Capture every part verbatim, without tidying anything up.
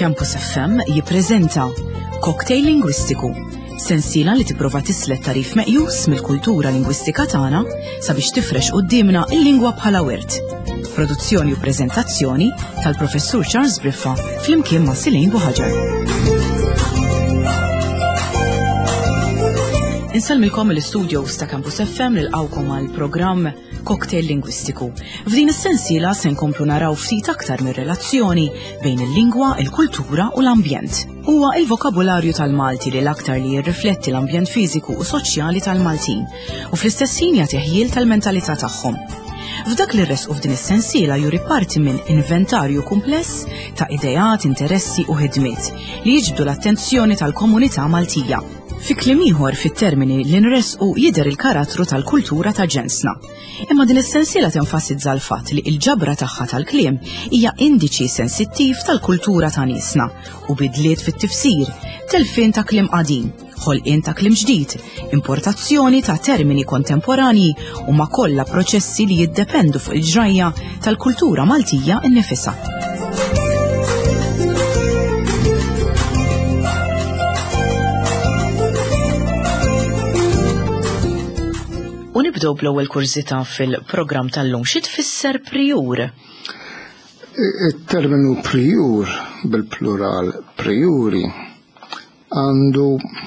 Campus F M jippreżenta Cocktail Lingwistiku, sensiela li tipprova tislet tarif meqjus mill-kultura lingwistika tagħna sabiex tifrex qudiemna l-lingwa bħala wirt. Produzzjoni u preżentazzjoni tal-Professur Charles Briffa flimkien ma' Silejn Buħaġar. Insalmilkom l-istudios ta' Campus F M nilqawkom għal programm Cocktail Lingwistiku. F'din is-sensiela se nkomplu naraw ftit aktar mir-relazzjoni bejn il-lingwa, il-kultura u l-ambjent. Huwa il-vokabularju tal-Malti li l-aktar li jirrifletti l-ambjent fiżiku u soċjali tal-Maltin u fl-istess ħin jagħti ħjiel tal-mentalità tagħhom. F'dak li rresqu f'din is-sensiela juri parti minn inventarju kumpless ta' idejat, interessi u ħidmiet li jiġbdu l-attenzjoni tal-komunità Maltija. Fi kliem ieħor fit-termini li nresqu jidher il-karattru tal-kultura ta' ġensna. Imma din is-sensiela tenfasizza l-fatt li l-ġabra tagħha tal-kliem hija indiċi sensittiv tal-kultura ta' niesna u bidliet fit-tifsir, telfien ta' kliem qadim, ħolqien ta' kliem ġdid, importazzjoni ta' termini kontemporanji u ma' kollha proċessi li jiddependu fuq il-ġrajja tal-kultura Maltija innifisha. U nibdew bl-ewwel kurżità fil-programm tal-lum xi tfisser prijur? Il-terminu prijur bil-plural prijuri għandu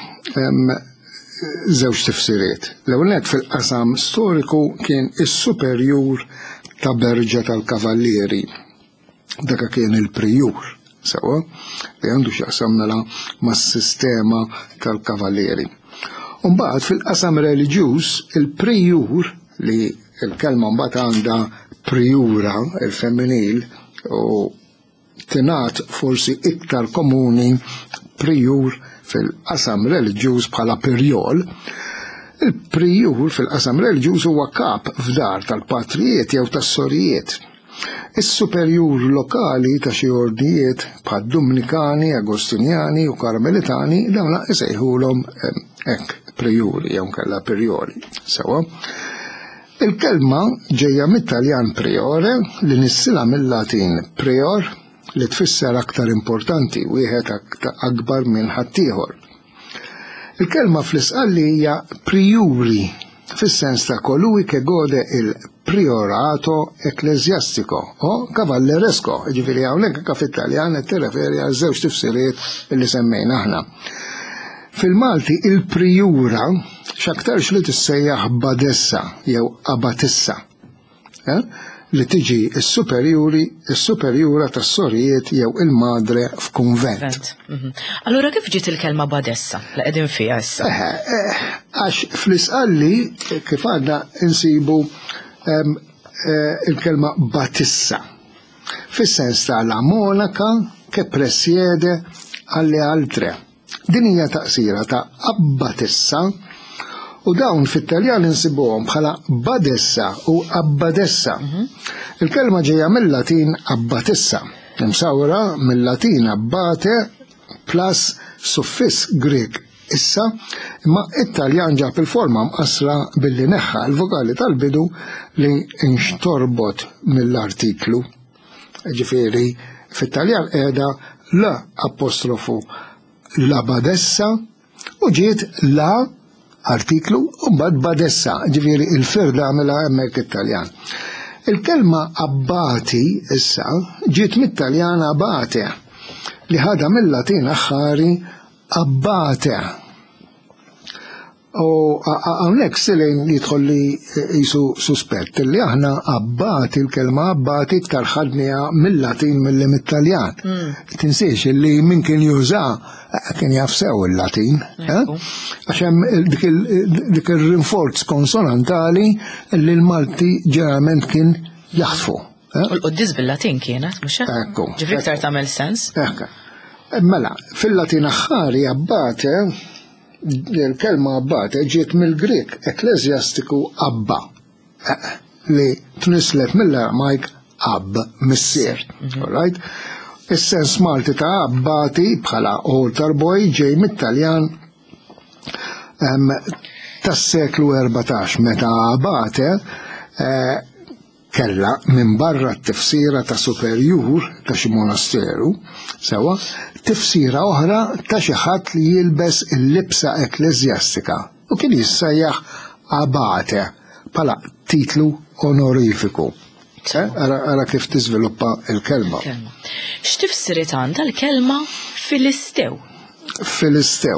żewġ tifsiriet. L-ewwel nett fil-qasam storiku kien is-superjur ta' Berġa tal-Kavallieri. Dak kien il-prijur sewa li għandu x'jaqsam mela mas-sistema tal-Kavallieri. Mbagħad fil-qasam reliġjuż il-prijur li l-kelma mbagħad għandha prijura il-femminil u tingħat forsi iktar komuni prijur fil-qasam reliġjuż bħala pirjol. Il-prijur fil-qasam reliġjuż huwa kap f'dar tal-patrijiet jew tas-sorijiet. Is-superjur lokali ta' xi ordijiet bħad Dominikani, Agostinjani u Karmelitani dawn isejħulhom hekk prijuri jew kellha perjori. Sewa. Il-kelma ġejja mit-Taljan priore li nissilha mill-Latin prior li tfisser aktar importanti, wieħed akbar minn ħaddieħor. Il-kelma fl-isqalli hija prijuri fis-sens ta' kolui che gode il-priorato ecclesiastico o cavalleresco, ġifieri hawnhekk fit-Taljan qed tirreferi għal żewġ tifsiriet li semmejna aħna. Fil-Malti il-prijura x'aktarx li tissejjaħ badessa jew abatissa, eh? li tiġi s-superjuri, s-superjura tas-sorijiet jew il-madre f'kunvent. Allura kif ġiet il-kelma badessa li qegħdin fiha issa? Għax fl-isqalli kif għadna insibu il-kelma batissa fis-sens ta' la monaca che presiede alle altre. Din hija taqsira ta' abbatissa u dawn fit-Taljan insibuhom bħala badessa u abbadessa. Il-kelma ġejja mill-Latin abbatissa, imsawra mill-Latin abbate plus suffiss Grek issa, imma it-Taljan ġab il-forma mqassra billi neħħa l-vokali tal-bidu li inxtorbot mill-artiklu. Ġifieri fit-Taljan qiegħda la apostrofu la badessa u ġiet la artiklu u mbagħad badessa, ġifieri il-firda għamilha hemmhekk it-Taljan. Il-kelma abbati issa ġiet mit-Taljan abate li ħadha mill-Latin aħħari abbate. U hawnhekk Silejn jidħol li jisu suspett li aħna abbati il-kelma abbati iktar ħadniha mill-Latin milli mit-Taljan. Tinsiex li min kien juża kien jaf sew il-Latin, għax hemm dik ir-rinforz konsonantali li l-Malti ġeneralment kien jaħfu. Il-quddies bil-Latin kienet, mhux hekk? Ekku. Ġifieri iktar tagħmel sens? Ekku. Mela, fil-Latin aħħari abbate il-kelma abbate ġiet mill-Grek eklezjastiku abba li tnislet mill-Aramajk ab missier. Alright? Is-sens Malti ta' abbati bħala altar boy ġej mit-Taljan tas-seklu erbatax meta abate kella minn barra t-tifsira ta' superjur ta' xi monasteru, sewa, tifsira oħra ta' xi ħadd li jilbes il-libsa ekleżjastika u kien jissejjaħ abate bħala titlu onorifiku. Ara kif tiżviluppa l-kelma. X'tifsiriet għandha l-kelma Filistew? Filistew.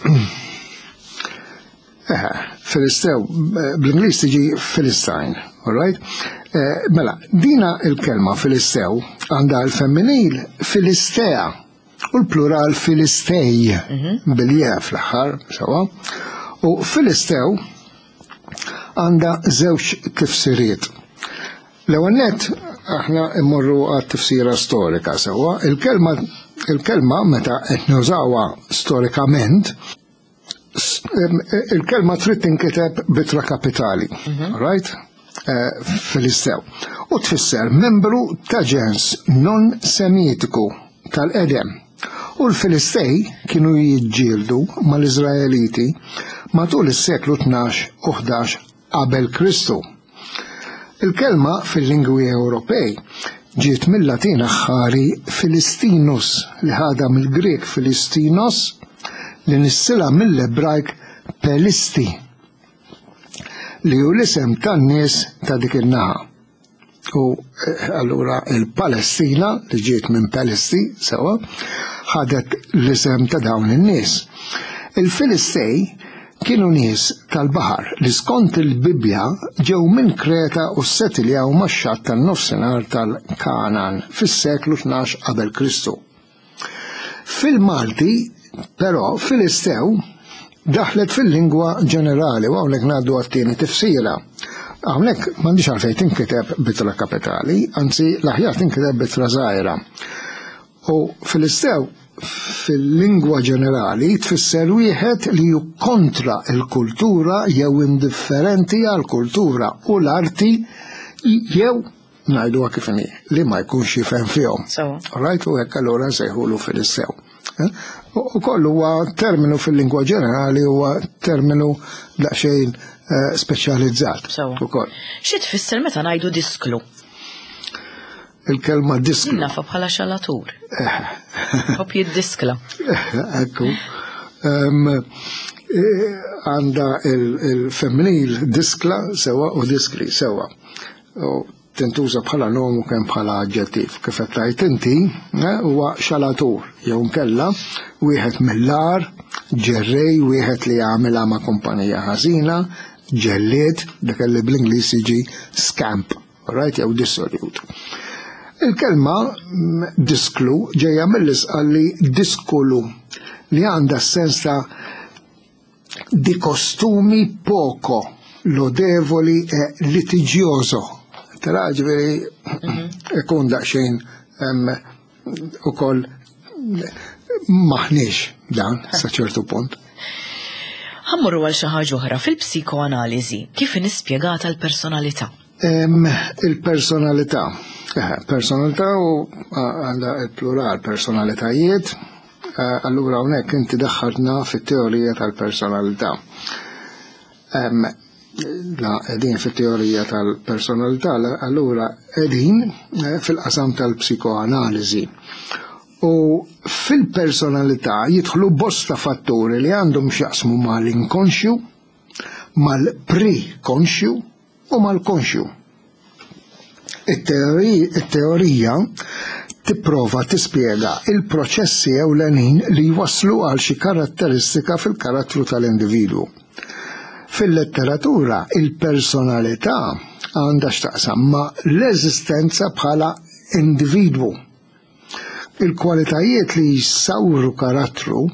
Filistew, bl-Ingliż tiġi Philistine, all right? Mela, dina il-kelma Filistew għandha l-femminil Filistea u l-plural Filistej bil-je fl-aħħar, sewa. U Filistew għandha żewġ tifsiriet. L-ewwel nett aħna immorru għat-tifsira storika sewa. Il-kelma il-kelma meta qed nużawha storikament il-kelma trid tinkiteb bitra kapitali, right? Filistew. U tfisser membru ta' ġens non semitiku tal-Edem. U l-Filistej kienu jiġġieldu mal-Iżraeliti matul is-seklu tnax u ħdax qabel Kristu. Il-kelma fil-lingwi Ewropej ġiet mill-Latin aħħari Filistinus li ħadha mill-Grek Filistinos li nissila mill-Ebrajk Pelisti li hu l-isem tan-nies ta' dik in-naħa. U allura il-Palestina li ġiet minn Pelisti sewa ħadet l-isem ta' dawn in-nies. Il-Filistej kienu nies tal-baħar li skont il-Bibja ġew minn Kreta u ssettiljaw max-xatt tan-nofsinhar tal-Kanaan fis-seklu tnax qabel Kristu. Fil-Malti, però, Filistew daħlet fil-lingwa ġenerali u hawnhekk ngħaddu għat-tieni tifsira. Hawnhekk m'għandix għalfejn tinkiteb bitra kapitali, anzi l-aħjar tinkiteb bitra żgħira. U Filistew fil-lingwa ġenerali tfisser wieħed li hu kontra l-kultura jew indifferenti għall-kultura u l-arti jew ngħiduha kif inhi li ma jkunx jifhem fihom. Right, u hekk allura nsejħulu Filistew. U kollu huwa terminu fil-lingwa ġenerali huwa terminu daqsxejn speċjalizzat ukoll. Xi tfisser meta ngħidu disklu? Il-kelma disklu. Nafa bħala xalatur. Hop jiddiskla. Ekku. Għanda il-femminil diskla sewa u diskli sewa. U tintuża bħala nom u kemm bħala aġġettiv. Kif qed tgħid inti huwa xalatur jew nkella wieħed mill-ar, ġerrej, wieħed li jagħmilha ma' kumpanija ħażina, ġellied, dak li bl-Ingliż jiġi scamp, right, jew dissolute. Il-kelma disklu ġejja mill-isqalli diskulu li għandha sens ta' di kostumi poco lodevoli e litigioso. Tara ġifieri ikun daqsxejn ukoll maħniex dan sa ċertu punt. Ħammurru għal xi ħaġa oħra fil-psikoanaliżi kif inispjegata l-personalità. Il-personalità. Personalità u għandha il-plural personalitajiet, allura hawnhekk inti daħħalna fit-teorija tal-personalità. La qegħdin fit-teorija tal-personalità, allura qegħdin fil-qasam tal-psikoanaliżi. U fil-personalità jidħlu bosta fatturi li għandhom x'jaqsmu mal-inkonxju, mal-pre-konxju u mal-konxju. Il-teorija tipprova tispjega il-proċessi ewlenin li jwasslu għal xi karatteristika fil-karattru tal-individwu. Fil-letteratura il-personalità għandha x'taqsam ma' l-eżistenza bħala individwu. Il-kwalitajiet li jissawru karattru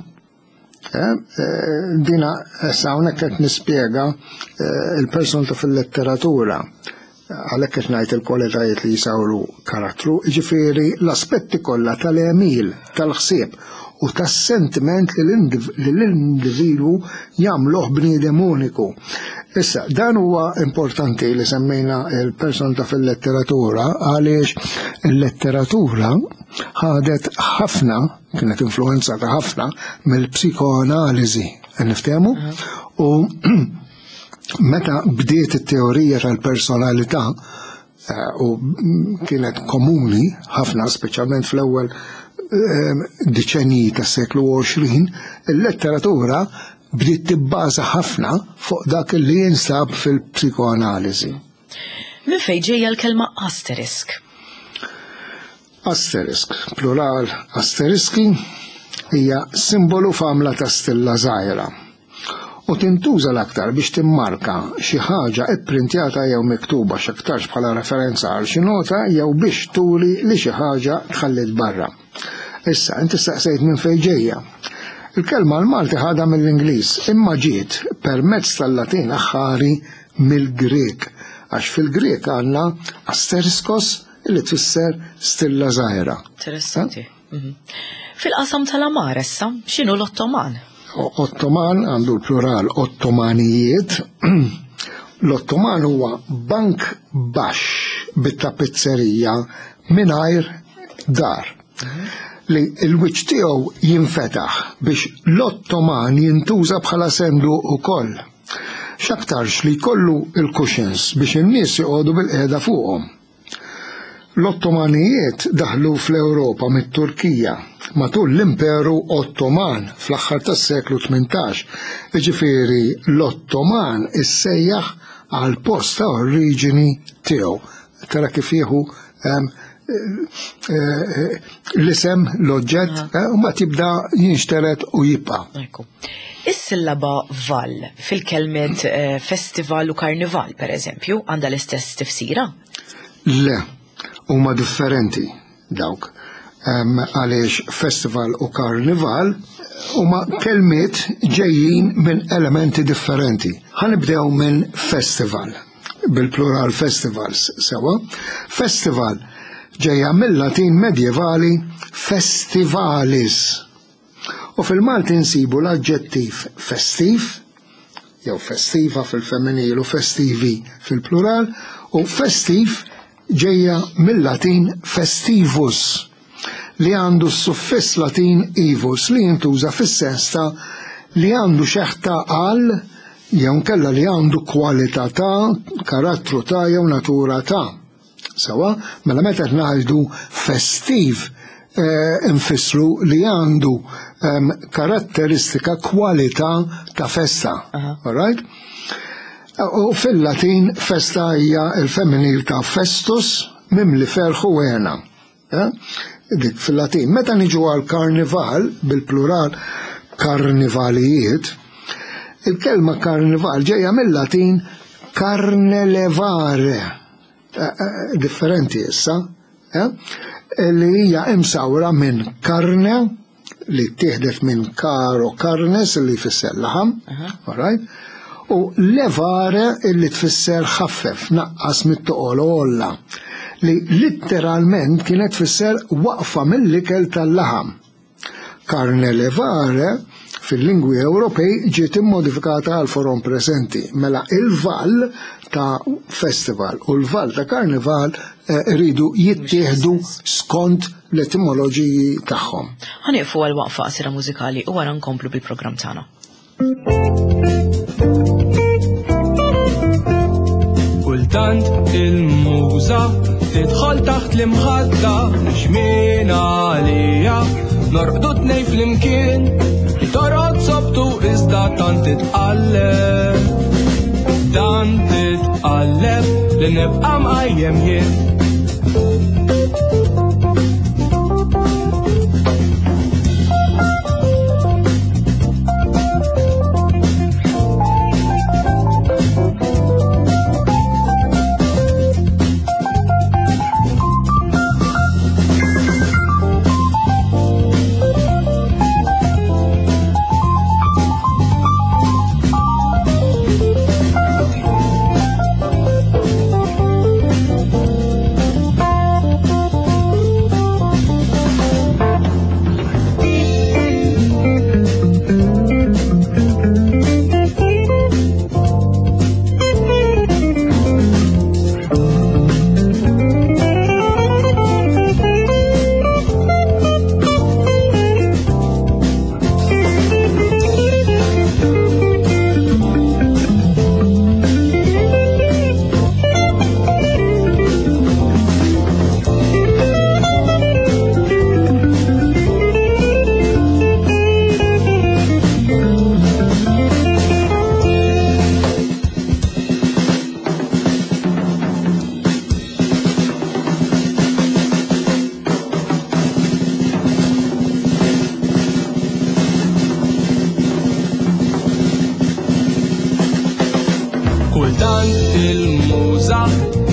dina hawnhekk qed nispjega il-personalità fil-letteratura. Għalhekk qed ngħid il-kwalitajiet li jisawru karattru, jiġifieri l-aspetti kollha tal-emil, tal-ħsieb u tas-sentiment li l-individwu jagħmluh bniedem uniku. Issa, dan huwa importanti li semmejna il-personalità fil-letteratura għaliex il-letteratura ħadet ħafna, kienet influenzata ħafna mill-psikoanaliżi, niftehmu, u meta bdiet it-teorija tal-personalità u kienet komuni ħafna speċjalment fl-ewwel diċenji tas-seklu għoxrin, il-letteratura bdiet tibbaża ħafna fuq dak li jinsab fil-psikoanaliżi. Min fejn ġejja l-kelma asterisk? Asterisk, plural asteriski, hija simbolu famla ta' stilla żgħira u tintuża l-aktar biex timmarka xi ħaġa ipprintjata jew miktuba x'aktarx bħala referenza għal xi nota jew biex turi li xi ħaġa tħallit barra. Issa, inti staqsejt minn fejn ġejja. Il-kelma l-Malti ħadha mill-Ingliż imma ġiet permezz tal-Latin aħħari mill-Grek għax fil-Grek għandna asteriskos illi tfisser stilla żgħira. Interessanti. Fil-qasam tal-Amar issa, x'inhu l-Ottoman? Ottoman għandu l-plural Ottomanijiet. L-Ottoman huwa bank baxx bit-tapizzerija mingħajr dar li l-wiċċ tiegħu jinfetaħ biex l-Ottoman jintuża bħala sendu wkoll. X'aktarx li jkollu l-cushions biex in-nies joqogħdu bil-qiegħda fuqhom. L-Ottomanijiet daħlu fl-Ewropa mit-Turkija matul l-Imperu Ottoman fl-aħħar tas-seklu tmintax. Jiġifieri l-Ottoman issejjaħ għal post ta' oriġini tiegħu. Tara kif jieħu l-isem, l-oġġett, u ma tibda jinxteret u jibqa'. Is-sillaba val fil-kelmet festival u karnival, pereżempju, għandha l-istess tifsira? Le, huma differenti dawk. Għaliex festival u karnival huma kelmiet ġejjin minn elementi differenti. Ħanibdew minn festival, bil-plural festivals sewa. Festival ġejja mill-Latin medjevali festivalis. U fil-Malti nsibu l-aġġettiv festiv, jew festiva fil-femminil u festivi fil-plural, u festiv ġejja mill-Latin festivus, li għandu s-suffess Latin ivus li jintuża fis-sens ta' li għandu xeħta għal jew nkella li għandu kwalità ta', karattru ta' jew natura ta'. Sewa, mela meta ngħidu festiv infissru li għandu karatteristika kwalità ta' festa. All right? U fil-Latin festa hija il-femminil ta' festus mimli ferħu għena. Dik fil-Latin. Meta niġu għal karnival, bil-plural karnivalijiet, il-kelma karnival ġejja mill-Latin carnelevare, differenti issa, li hija imsawra minn karne, li tieħdet minn karo karnes li jfisser laħam, u levare li tfisser ħaffef, naqqas mit-toqol olla, li litteralment kienet tfisser waqfa mill-ikel tal-laħam. Karne levare fil-lingwi Ewropej ġiet immodifikata għal forom preżenti, mela il-val ta' festival u l-val ta' karnival rridu jittieħdu skont l-etimoloġiji tagħhom. Ħanieqfu għal waqfa qasira mużikali u wara nkomplu bil-programm tagħna. Kultant il-muża tidħol taħt l-imħadda x'min għalija norbdu tnej fl-imkien torod sobtu iżda tant titqalleb tant titqalleb li nibqa' mqajjem jien.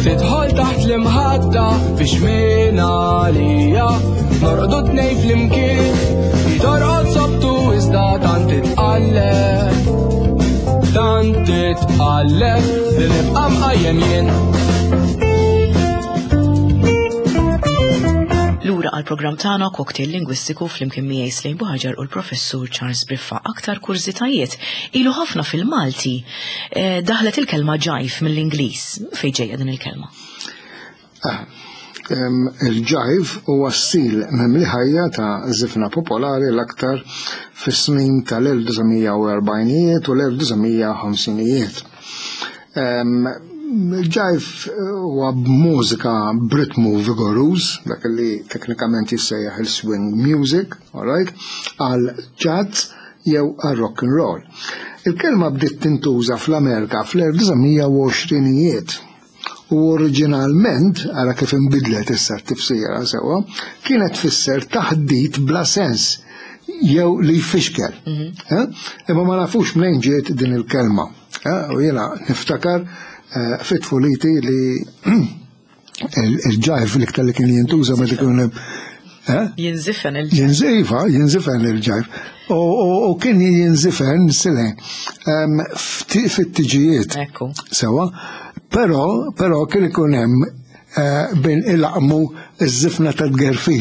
tidħol taħt l-imħadda biex min għalija norqdu tnej fl-imkien jitorqod sobtu iżda tant titqalleb tant titqalleb li nibqa' mqajjem jien. Lura għal-programm tagħna Cocktail Lingwistiku flimkien miegħi Slejn Buħaġar u l-Professur Charles Briffa. Aktar kurzitajiet ilu ħafna fil-Malti daħlet il-kelma ġajf mill-Ingliż. Fejn ġejja din il-kelma? Il-ġajf huwa stil mimli ħajja ta' żifna popolari l-aktar fis-snin tal-elf u erbajnijiet u l-elf u Il-ġajf huwa b'mużika b'ritmu vigorus, dak li teknikament jissejjaħ il-swing music, all right, għal jazz jew għal rock and roll. Il-kelma bdiet tintuża fl-Amerika fl-elf u għoxrinijiet u oriġinalment, għara kif inbidlet issa tifsira sewwa, kienet tfisser taħdit bla sens jew li jfixkel. Imma ma nafux minn ġiet din il-kelma. U jiena niftakar fit-tfuliti li il-ġajf li ktar li kien jintuża meta kien jinżifen il-ġajf. Jinżifa, jinżifen il-ġajf. U kien jinżifen silejn fit-tiġijiet. Sewa, però però kien ikun hemm bejn il-aqmu iż-żifna ta' tgerfix.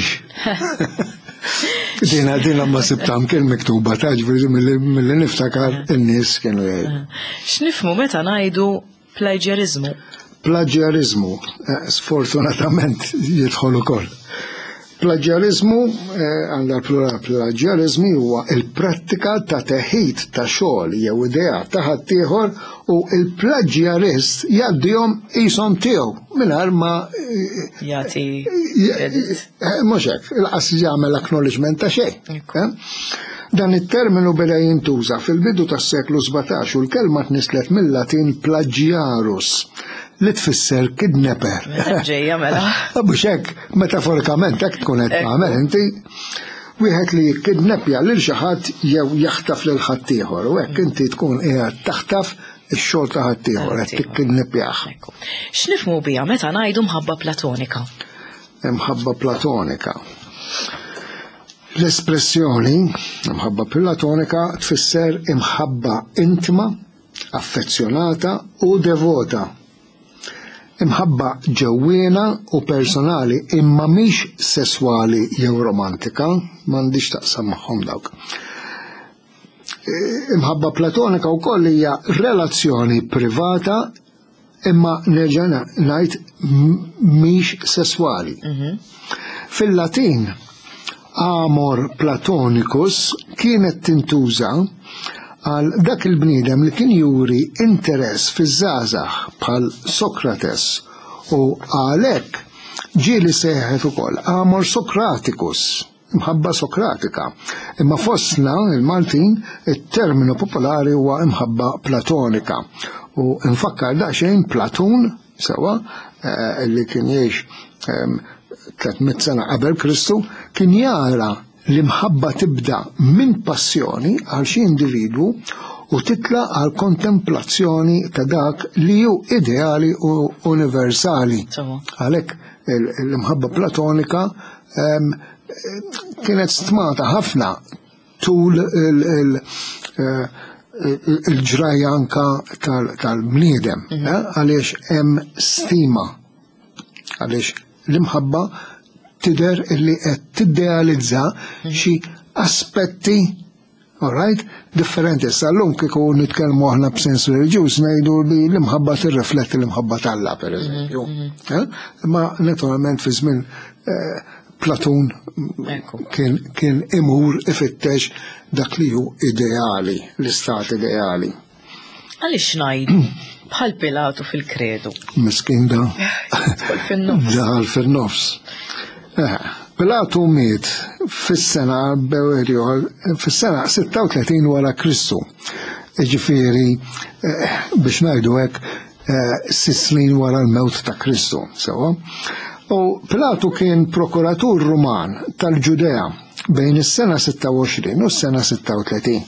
Dina dina ma sibtam kien miktuba ta' ġifieri mill-li niftakar in-nies kienu jgħidu. X'nifhmu meta ngħidu plagiarizmu? Plagiarizmu, sfortunatament jidħol ukoll. Plagiarizmu, għandha plural plagiarizmi huwa il-prattika ta' teħid ta' xogħol jew idea ta' ħaddieħor u il-plagiarist jgħaddihom qishom tiegħu mingħajr ma jagħti mhux hekk, il-qas jagħmel acknowledgement ta' xejn. Dan it-terminu beda jintuża fil-bidu tas-seklu sebgħax u l-kelma tnislet mill-Latin plagiarus li tfisser kidnapper. Ġejja mela. Mhux hekk metaforikament hekk tkun qed tagħmel inti wieħed li jikkidnappja lil xi ħadd jew jaħtaf lil ħadd ieħor u hekk inti tkun qiegħed taħtaf ix-xogħol ta' ħadd ieħor qed tikkidnappjah. X'nifhmu biha meta ngħidu mħabba platonika? Mħabba platonika. L-espressjoni imħabba platonika tfisser imħabba intima, affezzjonata u devota. Imħabba ġewwiena u personali imma mhix sesswali jew romantika, m'għandix taqsam magħhom dawk. Imħabba platonika wkoll hija relazzjoni privata imma nerġa' ngħid mhix sesswali. Fil-Latin amor platonicus kienet tintuża għal dak il-bniedem li kien juri interess fiż-żgħażagħ bħal Sokrates u għalhekk ġieli seħħet ukoll amor Socraticus, imħabba Sokratika. Imma fostna il-Maltin it-terminu popolari huwa imħabba platonika. U nfakkar daqsxejn Platun sewa li kien jgħix tlietmija sena qabel Kristu kien jara li mħabba tibda minn passjoni għal xi individwu u titla għal kontemplazzjoni ta' dak li hu ideali u universali. Għalhekk l-imħabba platonika kienet stmata ħafna tul il-ġrajja anka tal-bniedem għaliex hemm stima għaliex l-imħabba tidher illi qed tiddealizza xi aspetti all right, differenti. Sallum kieku nitkellmu aħna b'sens reliġjuż ngħidu li l-imħabba tirrifletti l-imħabba tal-Alla pereżempju. Ma naturalment fi żmien Platun kien imur ifittex dak li hu ideali, l-istat ideali. Għaliex ngħidu bħal Pilatu fil-kredu. Miskin da. Daħal fin-nofs. Pilatu miet fis-sena fis-sena sitta u tletin wara Kristu. Ġifieri biex ngħidu hekk sitt snin wara l-mewt ta' Kristu. Sewa. U Pilatu kien prokuratur Ruman tal-Ġudea bejn is-sena sitta u għoxrin u s-sena sitta u tletin.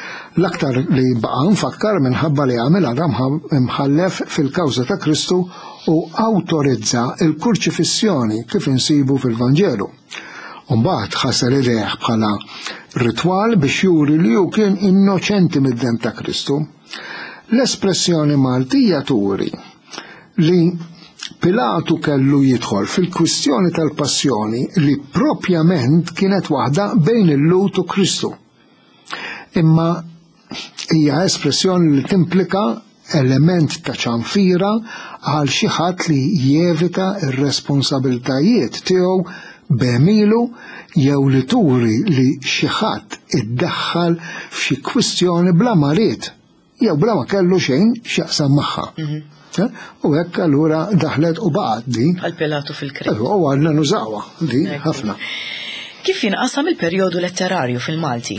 L-aktar li baqa' nfakkar minħabba li għamel għadha mħallef fil-kawża ta' Kristu u awtorizza l-kurċifissjoni kif insibu fil-Vanġelu. Mbagħad ħassar ir-reħ bħala ritwal biex juri li hu kien innoċenti mid-dem ta' Kristu. L-espressjoni Maltija turi li Pilatu kellu jidħol fil-kwistjoni tal-passjoni li propjament kienet waħda bejn il-Lut u Kristu. Imma hija espressjoni li timplika element ta' ċanfira għal xi ħadd li jevita r-responsabbiltajiet tiegħu b'emilu jew li turi li xi ħadd iddaħħal f'xi kwistjoni bla marit jew bla ma kellu xejn x'jaqsam magħha. U hekk allura daħlet u baqgħet di. Għal Pilatu fil-Krim. U għandna nużawha di ħafna. Kif jinqasam il-perjodu letterarju fil-Malti?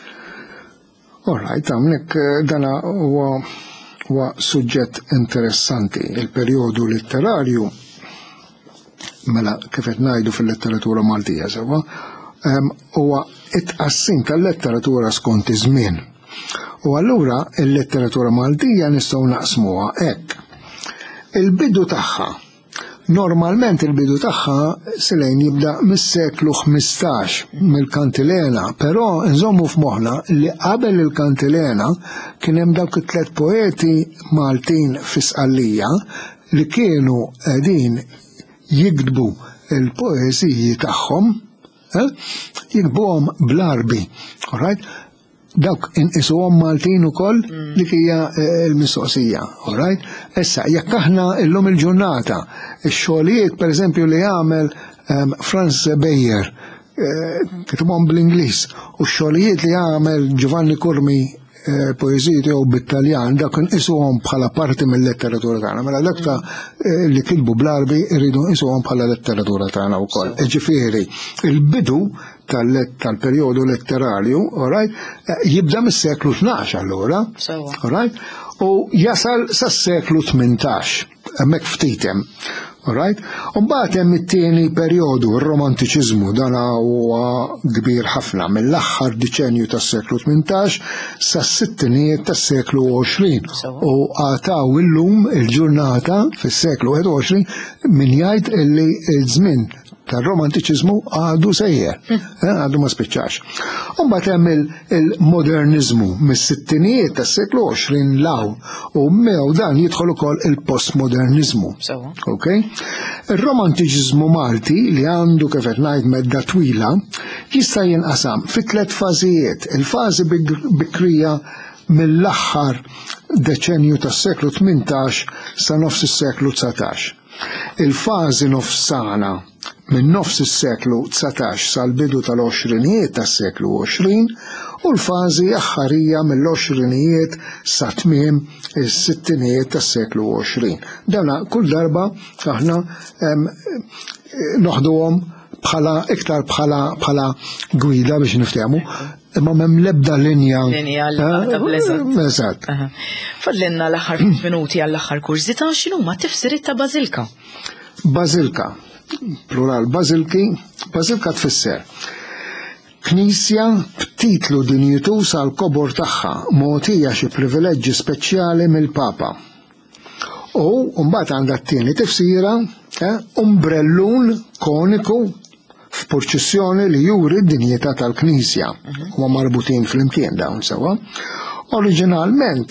All right, hawnhekk dana huwa huwa suġġett interessanti. Il-perjodu letterarju mela kif qed ngħidu fil-letteratura Maltija sewwa huwa it-tqassim tal-letteratura skont iż-żmien. U allura il-letteratura Maltija nistgħu naqsmuha hekk. Il-bidu tagħha, normalment il-bidu tagħha silejn jibda mis-seklu ħmistax mill-Kantilena, però nżommu f'moħħna li qabel il-Kantilena kien hemm dawk it-tliet poeti Maltin fis-Sqallija li kienu qegħdin jikdbu il-poeżiji tagħhom, jikbuhom bl-Arbi, all right? Dawk inqisuhom Maltin ukoll li hija l-mistoqsija, all right? Issa jekk aħna llum il-ġurnata ix-xogħlijiet pereżempju li jagħmel Franz Beyer kitibhom bl-Ingliż u x-xogħlijiet li jagħmel Giovanni Curmi poeżiji tiegħu bit-Taljan dak inqisuhom bħala parti mill-letteratura tagħna. Mela dak ta' li kitbu bl-Arbi jridu nqisuhom bħala letteratura tagħna wkoll. Ġifieri, il-bidu tal-perjodu letterarju, all right, jibda mis-seklu tnax allura, all right, u jasal sas-seklu tmintax, hemmhekk ftit hemm. All right? Umbagħad hemm it-tieni perjodu, ir-romantiċiżmu, dan huwa kbir ħafna mill-aħħar diċenju tas-seklu tmintax sas-sittinijiet tas-seklu għoxrin. U għataw illum il-ġurnata fis-seklu ħadd u għoxrin min jgħid illi ż-żmien tar-romantiċiżmu għadu sejjer, għadu ma spiċċax. Umbagħad hemm il-moderniżmu mis-sittinijiet tas-seklu għoxrin law u mew dan jidħol ukoll il-postmoderniżmu. Okay? Ir-romantiċiżmu Malti li għandu kif qed ngħid medda twila jista' jinqasam fi tliet fażijiet. Il-fażi bikrija mill-aħħar deċenju tas-seklu tmintax sa nofs is-seklu tsatax. Il-fażi nofsana minn nofs is-seklu tsatax sal-bidu tal-għoxrinijiet tas-seklu għoxrin u l-fażi aħħarija mill-għoxrinijiet sa tmiem is-sittinijiet tas-seklu għoxrin. Dawna kull darba aħna noħduhom bħala iktar bħala bħala gwida biex niftehmu, imma m'hemm l-ebda linja. Linja l-eżatt. Eżatt. Fadlinna l-aħħar minuti għall-aħħar kursita x'inhuma tifsiriet ta' Bażilika. Bażilka, plural Bażilki, Bażilka tfisser Knisja b'titlu dinjitus għal kobor tagħha mogħtija xi privileġġi speċjali mill-Papa. U mbagħad għandha t-tieni tifsira umbrellun koniku f'purċissjoni li juri d-dinjità tal-Knisja. Huma marbutin fl-imkien dawn sewwa. Oriġinalment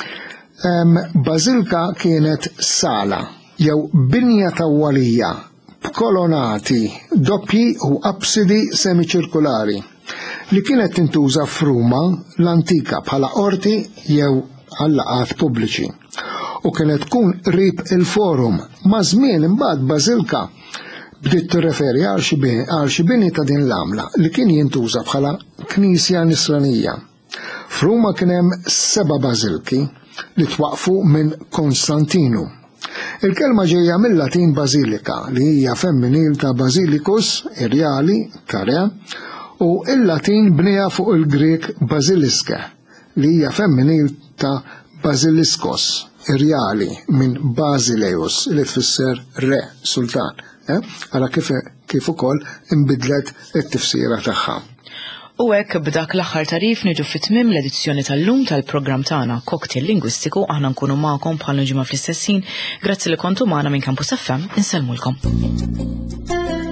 Bażilka kienet sala jew binja tawwalija b'kolonati doppji u absidi semiċirkulari li kienet tintuża f'Ruma l-antika bħala qorti jew għallaqat pubbliċi u kienet tkun qrib il-forum. Ma' żmien imbagħad Bażilka bdiet tirreferi għal xi bini ta' din l-għamla li kien jintuża bħala Knisja Nisranija. F'Ruma kien hemm seba' bażilki li twaqfu minn Konstantinu. Il-kelma ġejja mill-Latin Basilika li hija femminil ta' Basilicus, irjali, tare, u il-Latin bnija fuq il-Grek Basiliska li hija femminil ta' Basiliskos, irjali minn Basileus li tfisser re, sultan. Għala kif kif ukoll inbidlet it-tifsira tagħha. U hekk b'dak l-aħħar tarif niġu fit-tmiem l-edizzjoni tal-lum tal-programm tagħna Cocktail Lingwistiku aħna nkunu magħkom bħal ġimgħa fl-istess ħin. Grazzi li kontu magħna minn Campus F M, insellmulkom.